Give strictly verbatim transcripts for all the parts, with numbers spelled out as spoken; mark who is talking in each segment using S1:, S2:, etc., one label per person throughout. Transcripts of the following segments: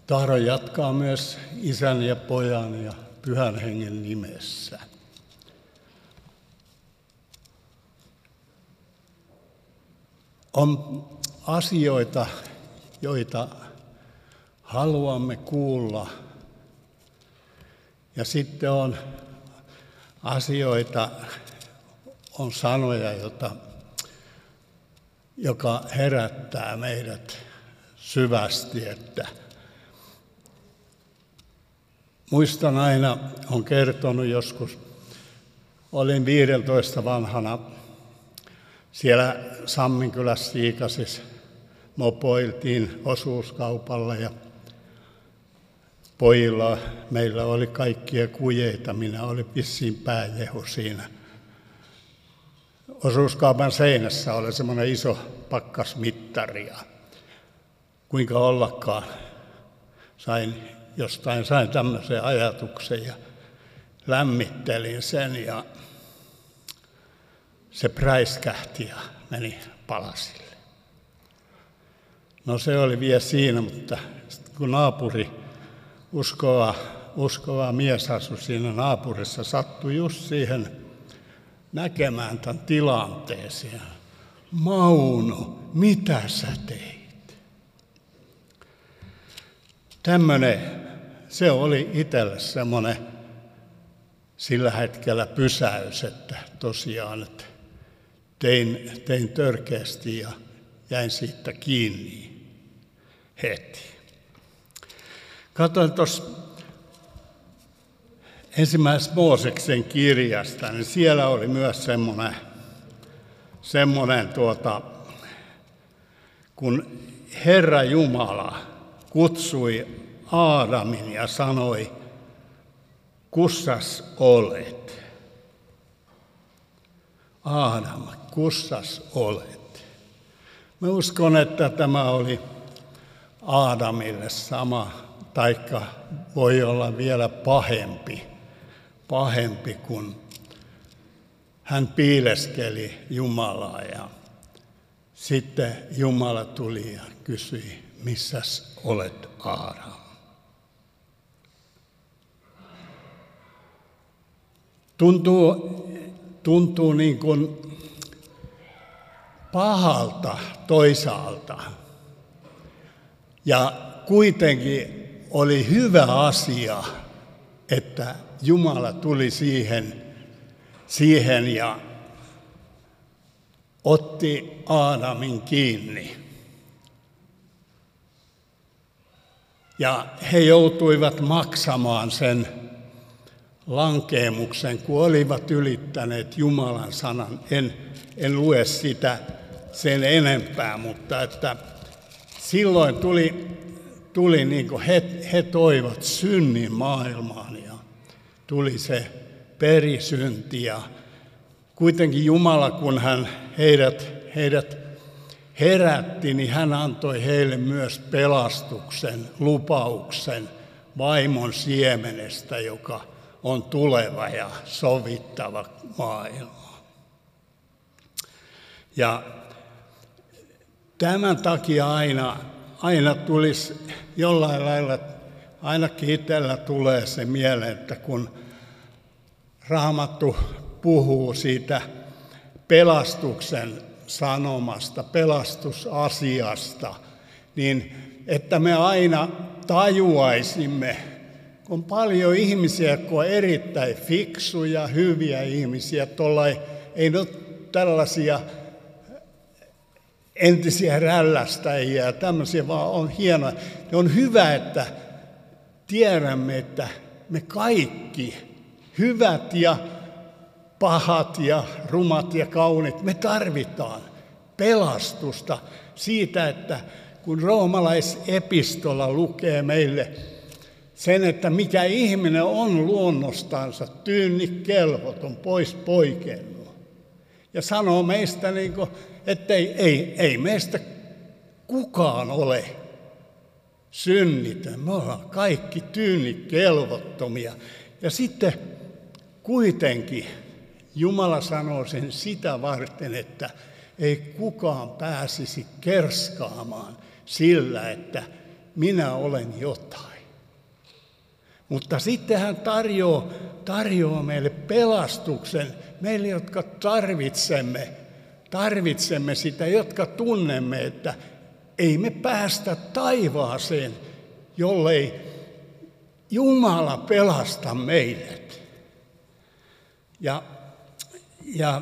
S1: Tahdon jatkaa myös Isän ja Pojan ja Pyhän Hengen nimessä. On asioita, joita haluamme kuulla, ja sitten on asioita, on sanoja, jota, joka herättää meidät syvästi, että muistan aina, on kertonut joskus, olin viisitoista vanhana siellä Samminkylässä Siikasissa, mopoiltiin osuuskaupalla ja pojilla meillä oli kaikkia kujeita, minä olin vissiin pääjehu siinä. Osuuskaupan seinässä oli semmoinen iso pakkasmittari ja kuinka ollakaan sain jostain sain tämmöisen ajatuksen ja lämmittelin sen ja se präiskähti ja meni palasille. No se oli vielä siinä, mutta kun naapuri, uskova, uskova mies asui siinä naapurissa, sattui just siihen näkemään tämän tilanteeseen. Mauno, mitä sä teit? Tämmöinen, se oli itselle semmoinen sillä hetkellä pysäys, että tosiaan, että tein, tein törkeästi ja jäin siitä kiinni heti. Katsoin tuossa ensimmäisessä Mooseksen kirjasta, niin siellä oli myös semmoinen, semmoinen tuota, kun Herra Jumala kutsui Aadamin ja sanoi, kussas olet? Aadam, kussas olet? Mä uskon, että tämä oli Aadamille sama, taikka voi olla vielä pahempi, pahempi kun hän piileskeli Jumalaa ja sitten Jumala tuli ja kysyi, missäs olet, Aadam? Tuntuu, tuntuu niin kuin pahalta toisaalta. Ja kuitenkin oli hyvä asia, että Jumala tuli siihen, siihen ja otti Aadamin kiinni. Ja he joutuivat maksamaan sen lankeemuksen, kun olivat ylittäneet Jumalan sanan. En, en lue sitä sen enempää, mutta että silloin tuli, tuli niin kuin he, he toivat synnin maailmaan ja tuli se perisynti. Ja kuitenkin Jumala, kun hän heidät, heidät herätti, niin hän antoi heille myös pelastuksen, lupauksen vaimon siemenestä, joka on tuleva ja sovittava maailma. Ja tämän takia aina, aina tulisi jollain lailla, ainakin itsellä tulee se mieleen, että kun Raamattu puhuu siitä pelastuksen sanomasta, pelastusasiasta, niin että me aina tajuaisimme, on paljon ihmisiä, jotka on erittäin fiksuja, hyviä ihmisiä, tollai, ei ole tällaisia entisiä rällästäjiä ja tämmöisiä, vaan on hienoa. Ja on hyvä, että tiedämme, että me kaikki, hyvät ja pahat ja rumat ja kaunit, me tarvitaan pelastusta siitä, että kun roomalaisepistola lukee meille sen, että mikä ihminen on luonnostansa tyynnikelvoton, pois poikennut. Ja sanoo meistä, niin kuin, että ei, ei, ei meistä kukaan ole synnitön. Me ollaan kaikki tyynnikelvottomia. Ja sitten kuitenkin Jumala sanoo sen sitä varten, että ei kukaan pääsisi kerskaamaan sillä, että minä olen jotain. Mutta sitten hän tarjoaa, tarjoaa meille pelastuksen, meille, jotka tarvitsemme, tarvitsemme sitä, jotka tunnemme, että ei me päästä taivaaseen, jollei Jumala pelasta meidät. Ja, ja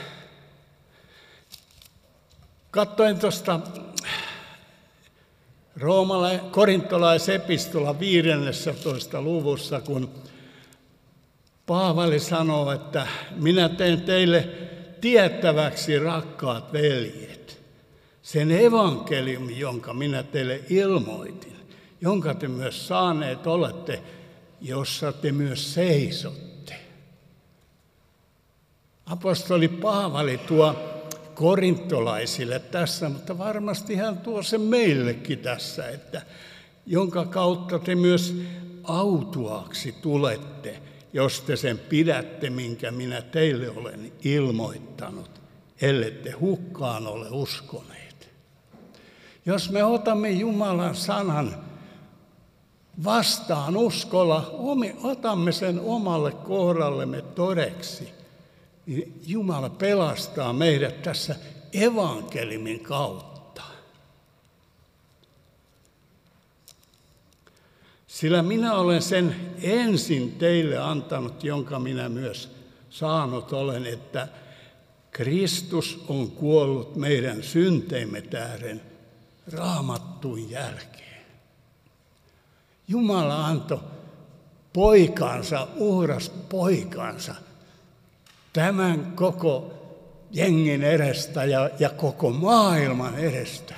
S1: katsoin tuosta Roomala- korintolaisepistola viidennessä luvussa, kun Paavali sanoo, että minä teen teille tiettäväksi, rakkaat veljet, sen evankeliumin, jonka minä teille ilmoitin, jonka te myös saaneet olette, jossa te myös seisotte. Apostoli Paavali tuo korintolaisille tässä, mutta varmasti hän tuo sen meillekin tässä, että jonka kautta te myös autuaaksi tulette, jos te sen pidätte, minkä minä teille olen ilmoittanut, ellette hukkaan ole uskoneet. Jos me otamme Jumalan sanan vastaan uskolla, otamme sen omalle kohdallemme todeksi, niin Jumala pelastaa meidät tässä evankeliumin kautta. Sillä minä olen sen ensin teille antanut, jonka minä myös saanut olen, että Kristus on kuollut meidän synteimme tähden Raamattuun jälkeen. Jumala antoi poikansa, uhras poikansa, tämän koko jengin edestä ja, ja koko maailman edestä.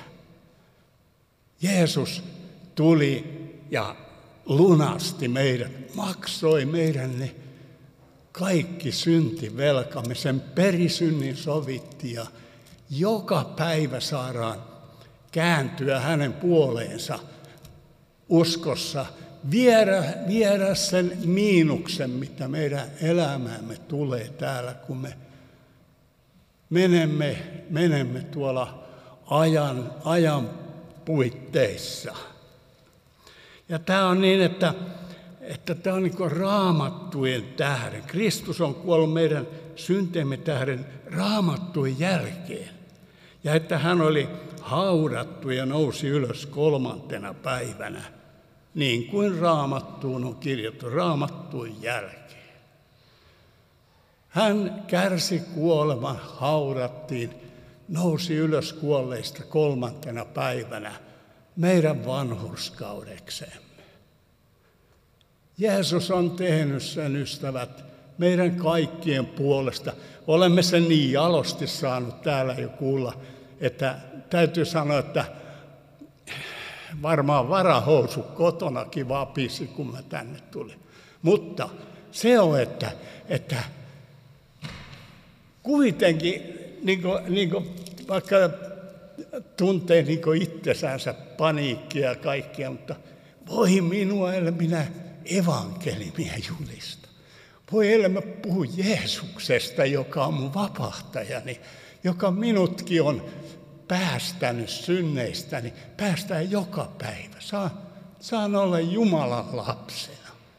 S1: Jeesus tuli ja lunasti meidät, maksoi meidän ne kaikki syntivelkamme, sen perisynnin sovitti ja joka päivä saadaan kääntyä hänen puoleensa uskossa, viedä, viedä sen miinuksen, mitä meidän elämäämme tulee täällä, kun me menemme, menemme tuolla ajan, ajan puitteissa. Ja tämä on niin, että, että tämä on niin kuin raamattujen tähden. Kristus on kuollut meidän syntiemme tähden raamattujen jälkeen. Ja että hän oli haudattu ja nousi ylös kolmantena päivänä, niin kuin raamattuun on kirjattu, raamattujen jälkeen. Hän kärsi kuoleman, haudattiin, nousi ylös kuolleista kolmantena päivänä meidän vanhurskaudeksemme. Jeesus on tehnyt sen, ystävät, meidän kaikkien puolesta. Olemme sen niin jalosti saanut täällä jo kuulla, että täytyy sanoa, että varmaan varahousu kotonakin vapisi, kun mä tänne tulin. Mutta se on, että, että kuitenkin, niin kuin, niin kuin vaikka tuntee niin kuin itsesänsä paniikkia ja kaikkea, mutta voi minua, ellei minä evankeliumia julista. Voi ellei mä puhu Jeesuksesta, joka on mun vapahtajani, joka minutkin on päästänyt synneistäni, päästään joka päivä. Saan, saan olla Jumalan lapsena.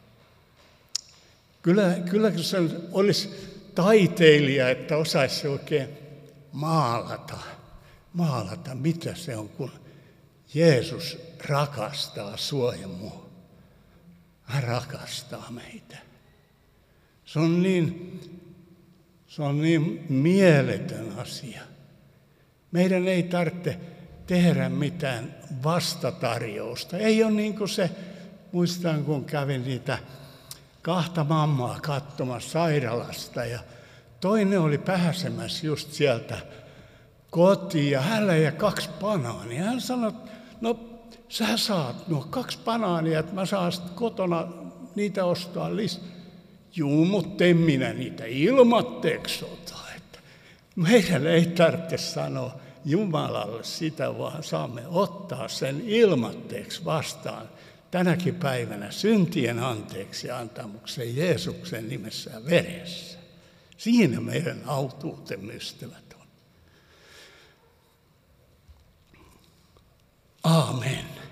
S1: Kyllä, kyllä kun se olisi taiteilija, että osaisi oikein maalata, maalata, mitä se on, kun Jeesus rakastaa sua ja mua. Hän rakastaa meitä. Se on niin, se on niin mieletön asia. Meidän ei tarvitse tehdä mitään vastatarjousta. Ei ole niin kuin se, muistan kun kävin niitä kahta mammaa katsomassa sairaalasta ja toinen oli pääsemässä just sieltä kotiin ja hänellä jäi kaksi banaania. Hän sanoi, no sä saat nuo kaksi banaania, että mä saan kotona niitä ostaa lisää. Juu, mutta en minä niitä ilmatteeksi ota. Että meidän ei tarvitse sanoa Jumalalle sitä, vaan saamme ottaa sen ilmatteeksi vastaan tänäkin päivänä syntien anteeksi antamuksen Jeesuksen nimessä ja veressä. Siinä meidän autuutemme, ystävät, on. Aamen.